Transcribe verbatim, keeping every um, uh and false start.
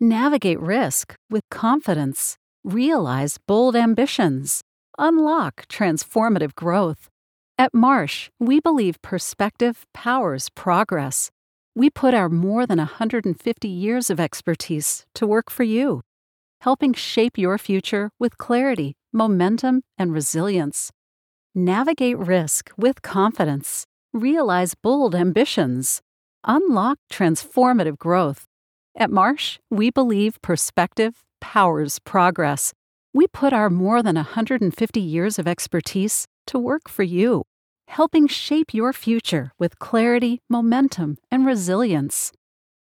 Navigate risk with confidence. Realize bold ambitions. Unlock transformative growth. At Marsh, we believe perspective powers progress. We put our more than one hundred fifty years of expertise to work for you, helping shape your future with clarity, momentum, and resilience. Navigate risk with confidence. Realize bold ambitions. Unlock transformative growth. At Marsh, we believe perspective powers progress. We put our more than one hundred fifty years of expertise to work for you, helping shape your future with clarity, momentum, and resilience.